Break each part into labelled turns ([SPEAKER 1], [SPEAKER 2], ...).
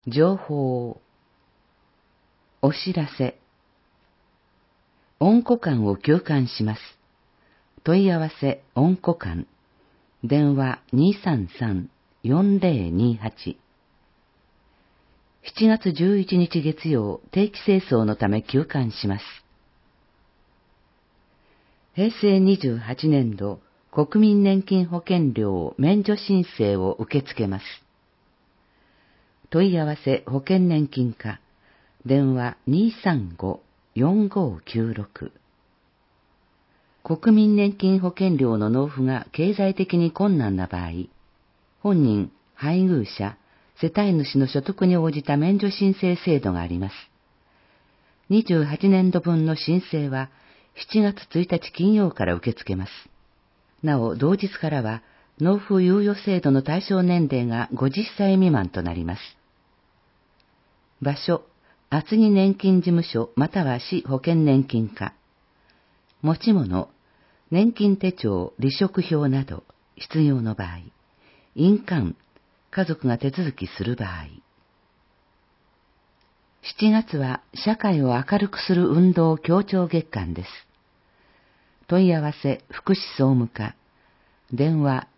[SPEAKER 1] 情報、お知らせ、温庫館を休館します。問い合わせ温庫館、電話233-4028。7月11日月曜、定期清掃のため休館します。平成28年度、国民年金保険料免除申請を受け付けます。問い合わせ保険年金課、電話235-4596。国民年金保険料の納付が経済的に困難な場合、本人、配偶者、世帯主の所得に応じた免除申請制度があります。28年度分の申請は7月1日金曜から受け付けます。なお、同日からは、納付猶予制度の対象年齢が50歳未満となります。場所、厚木年金事務所または市保険年金課。持ち物、年金手帳、離職票など、必要の場合。印鑑、家族が手続きする場合。7月は社会を明るくする運動協調月間です。問い合わせ福祉総務課、電話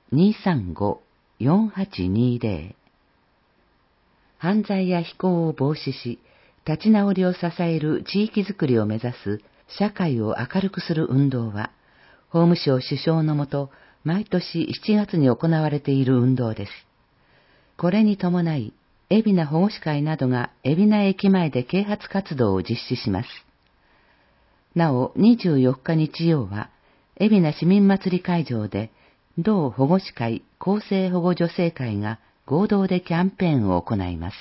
[SPEAKER 1] 235-4820。犯罪や非行を防止し、立ち直りを支える地域づくりを目指す社会を明るくする運動は、法務省主掌のもと、毎年7月に行われている運動です。これに伴い、海老名保護司会などが海老名駅前で啓発活動を実施します。なお、24日日曜は、海老名市民祭り会場で、同保護司会厚生保護助成会が合同でキャンペーンを行います。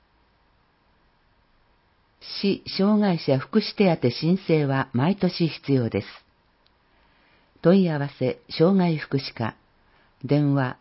[SPEAKER 1] 市障害者福祉手当申請は毎年必要です。問い合わせ障害福祉課、電話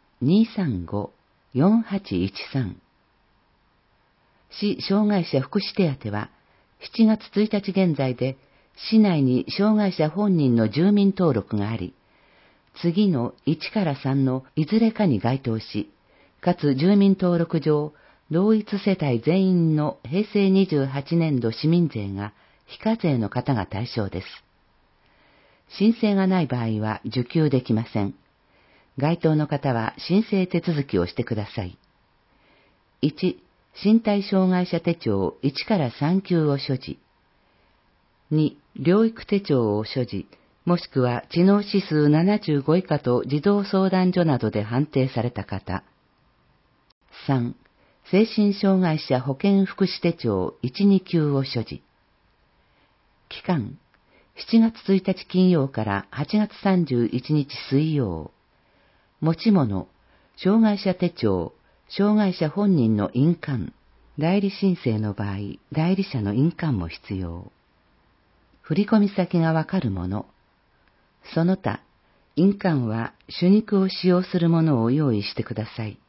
[SPEAKER 1] 235-4813。市障害者福祉手当は7月1日現在で市内に障害者本人の住民登録があり、次の1から3のいずれかに該当し、かつ住民登録上、同一世帯全員の平成28年度市民税が非課税の方が対象です。申請がない場合は受給できません。該当の方は申請手続きをしてください。1、身体障害者手帳1から3級を所持。2、療育手帳を所持、もしくは知能指数75以下と児童相談所などで判定された方。3、精神障害者保健福祉手帳1、2級を所持。期間、7月1日金曜から8月31日水曜。持ち物、障害者手帳、障害者本人の印鑑、代理申請の場合、代理者の印鑑も必要。振込先がわかるもの。その他、印鑑は手肉を使用するものを用意してください。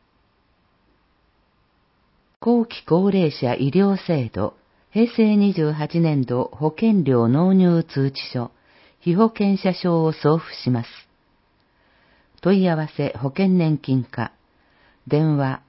[SPEAKER 1] 後期高齢者医療制度、平成28年度保険料納入通知書、被保険者証を送付します。問い合わせ保険年金課、電話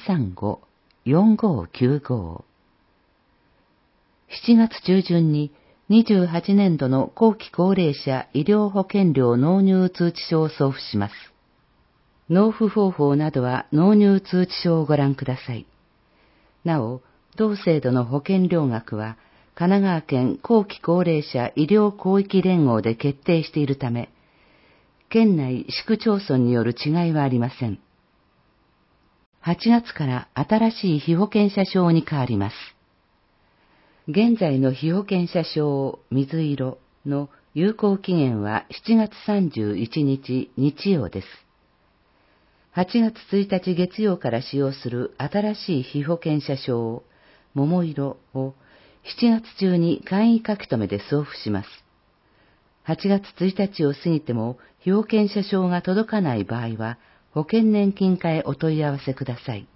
[SPEAKER 1] 235-4595。7月中旬に28年度の後期高齢者医療保険料納入通知書を送付します。納付方法などは納入通知書をご覧ください。なお、同制度の保険料額は神奈川県後期高齢者医療広域連合で決定しているため、県内市区町村による違いはありません。8月から新しい被保険者証に変わります。現在の被保険者証水色の有効期限は7月31日日曜です。8月1日月曜から使用する新しい被保険者証桃色を7月中に簡易書留で送付します。8月1日を過ぎても被保険者証が届かない場合は保険年金課へお問い合わせください。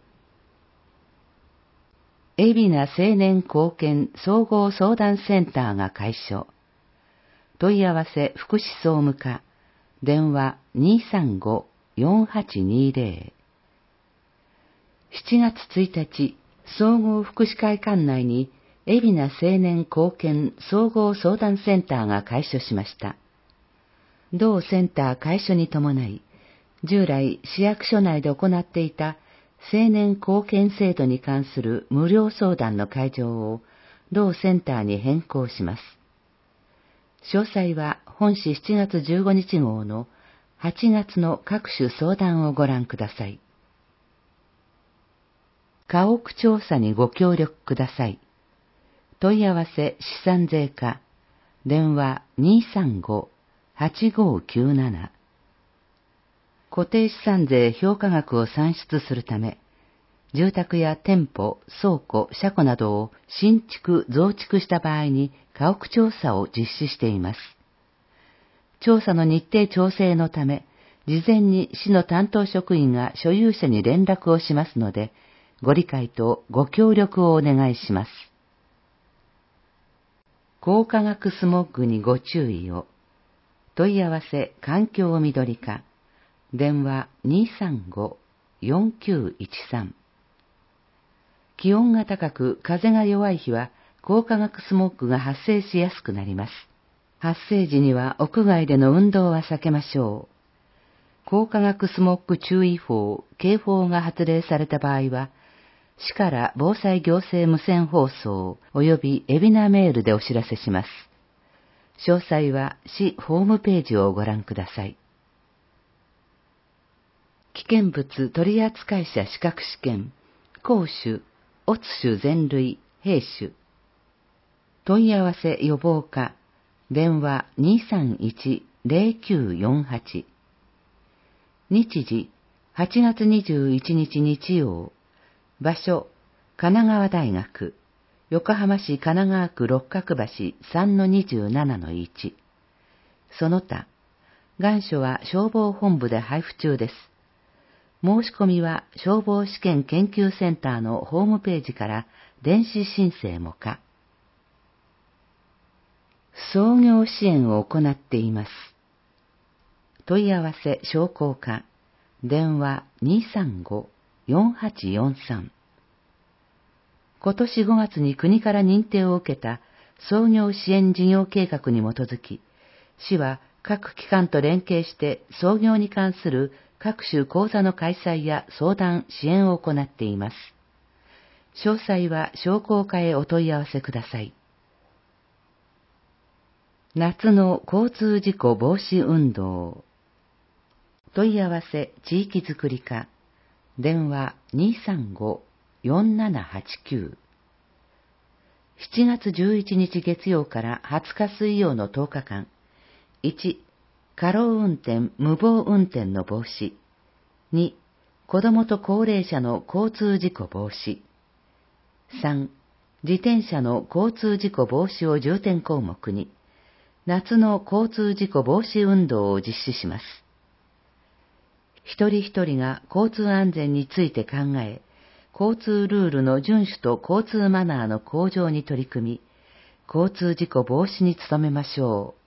[SPEAKER 1] 海老名青年貢献総合相談センターが開所。問い合わせ福祉総務課、電話235-4820。7月1日、 総合福祉会館内に海老名青年貢献総合相談センターが開所しました。同センター開所に伴い、従来市役所内で行っていた青年貢献制度に関する無料相談の会場を同センターに変更します。詳細は本誌7月15日号の8月の各種相談をご覧ください。家屋調査にご協力ください。問い合わせ資産税課、電話235-8597。固定資産税評価額を算出するため、住宅や店舗、倉庫、車庫などを新築・増築した場合に家屋調査を実施しています。調査の日程調整のため、事前に市の担当職員が所有者に連絡をしますので、ご理解とご協力をお願いします。高化学スモッグにご注意を。問い合わせ環境緑課、電話235-4913。気温が高く風が弱い日は高化学スモッグが発生しやすくなります。発生時には屋外での運動は避けましょう。高化学スモッグ注意報、警報が発令された場合は、市から防災行政無線放送及び海老名メールでお知らせします。詳細は市ホームページをご覧ください。危険物取扱者資格試験、講習、オツ種全類、兵種。問い合わせ予防課、電話231-0948。日時、8月21日日曜。場所、神奈川大学、横浜市神奈川区六角橋 3-27-1。その他、願書は消防本部で配布中です。申し込みは消防試験研究センターのホームページから電子申請も可。創業支援を行っています。問い合わせ商工課、電話235-4843。今年5月に国から認定を受けた創業支援事業計画に基づき、市は各機関と連携して創業に関する各種講座の開催や相談、支援を行っています。詳細は商工課へお問い合わせください。夏の交通事故防止運動。問い合わせ地域づくり課、電話235-4789。7月11日月曜から20日水曜の10日間。1、過労運転・無謀運転の防止。2、子どもと高齢者の交通事故防止。3、自転車の交通事故防止を重点項目に、夏の交通事故防止運動を実施します。一人一人が交通安全について考え、交通ルールの遵守と交通マナーの向上に取り組み、交通事故防止に努めましょ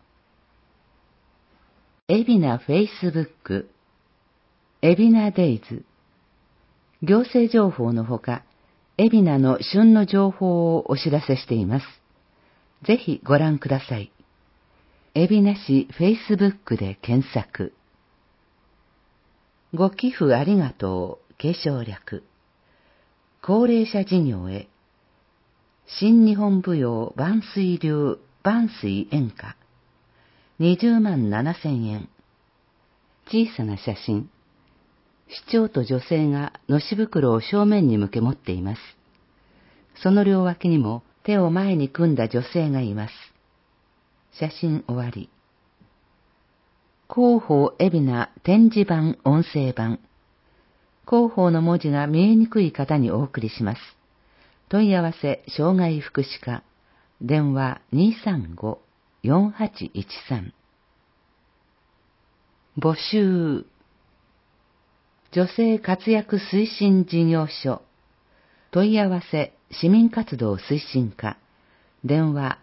[SPEAKER 1] う。海老名フェイスブック、海老名デイズ。行政情報のほか、海老名の旬の情報をお知らせしています。ぜひご覧ください。海老名市フェイスブックで検索。ご寄付ありがとう、継承略。高齢者事業へ。新日本舞踊万水流万水演歌。20万7,000円。小さな写真。市長と女性がのし袋を正面に向け持っています。その両脇にも手を前に組んだ女性がいます。写真終わり。広報海老名展示版音声版。広報の文字が見えにくい方にお送りします。問い合わせ障害福祉課、電話235-4813。募集。女性活躍推進事業所。問い合わせ市民活動推進課、電話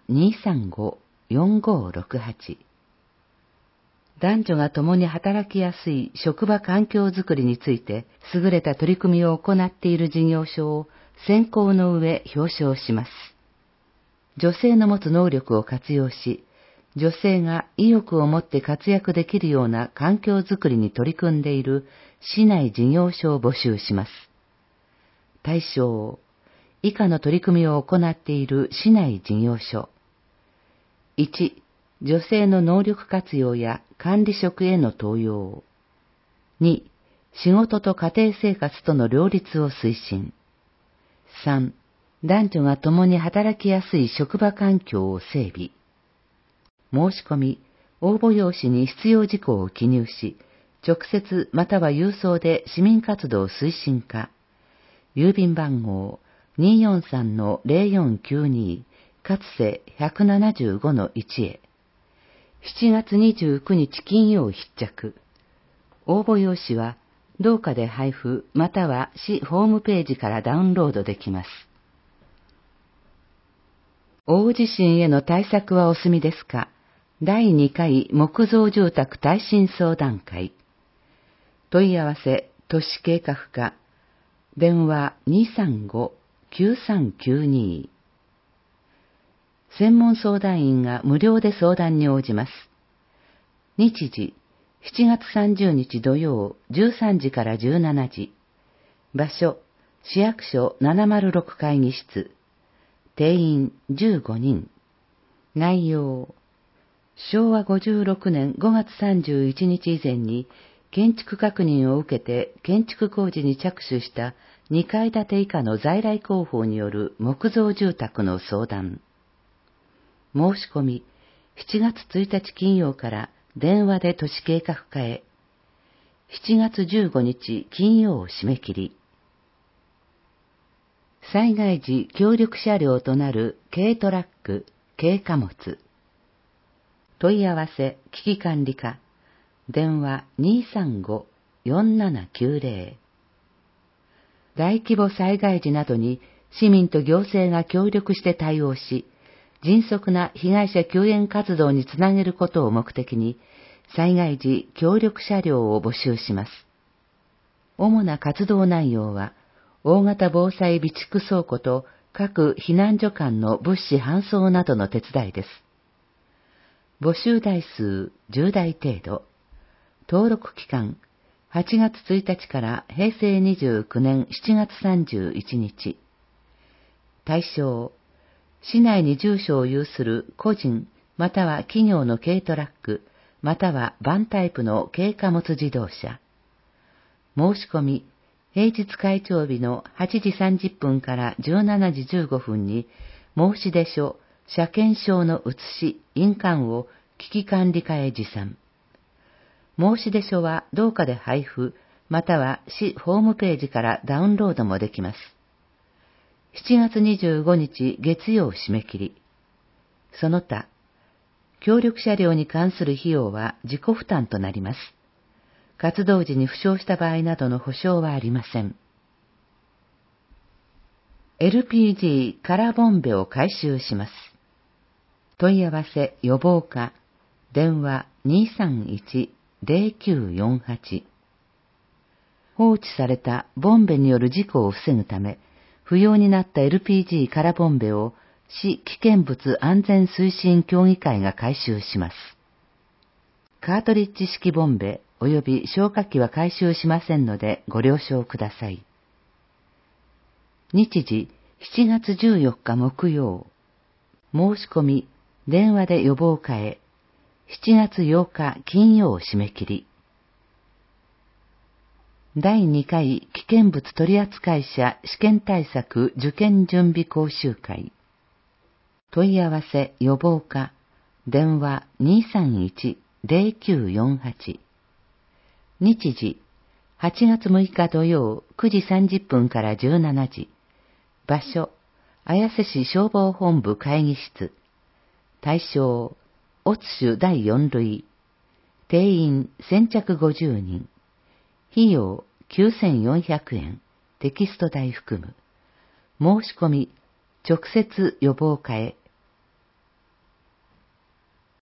[SPEAKER 1] 235-4568。男女が共に働きやすい職場環境づくりについて優れた取り組みを行っている事業所を選考の上表彰します。女性の持つ能力を活用し、女性が意欲を持って活躍できるような環境づくりに取り組んでいる市内事業所を募集します。対象、以下の取り組みを行っている市内事業所。1、女性の能力活用や管理職への登用。2、仕事と家庭生活との両立を推進。3、男女が共に働きやすい職場環境を整備。申し込み、応募用紙に必要事項を記入し、直接または郵送で市民活動推進課。郵便番号 243-0492 かつせ 175-1 へ。7月29日金曜必着。応募用紙は、同課で配布または市ホームページからダウンロードできます。大地震への対策はお済みですか？第2回木造住宅耐震相談会。問い合わせ都市計画課。電話 235-9392。専門相談員が無料で相談に応じます。日時、7月30日土曜13時から17時。場所、市役所706会議室。定員15人。内容、昭和56年5月31日以前に建築確認を受けて建築工事に着手した2階建て以下の在来工法による木造住宅の相談。申し込み、7月1日金曜から電話で都市計画課へ。7月15日金曜締め切り。災害時協力車両となる軽トラック、軽貨物。問い合わせ危機管理課。電話 235-4790。大規模災害時などに市民と行政が協力して対応し、迅速な被害者救援活動につなげることを目的に、災害時協力車両を募集します。主な活動内容は、大型防災備蓄倉庫と各避難所間の物資搬送などの手伝いです。募集台数10台程度。登録期間8月1日から平成29年7月31日。対象、市内に住所を有する個人または企業の軽トラックまたはバンタイプの軽貨物自動車。申し込み、平日開帳日の8時30分から17時15分に申出書、車検証の写し、印鑑を危機管理課へ持参。申出書は同課で配布、または市ホームページからダウンロードもできます。7月25日月曜締め切り。その他、協力車両に関する費用は自己負担となります。活動時に負傷した場合などの保証はありません。LPG 空ボンベを回収します。問い合わせ予防課。電話 231-0948。放置されたボンベによる事故を防ぐため、不要になった LPG 空ボンベを市危険物安全推進協議会が回収します。カートリッジ式ボンベ及び消火器は回収しませんのでご了承ください。日時7月14日木曜。申し込み、電話で予防課へ。7月8日金曜締め切り。第2回危険物取扱者試験対策受験準備講習会。問い合わせ予防課。電話 231-0948。日時8月6日土曜9時30分から17時。場所、綾瀬市消防本部会議室。対象、オツ種第4類。定員先着50人。費用9400円。テキスト代含む。申し込み、直接予防課へ。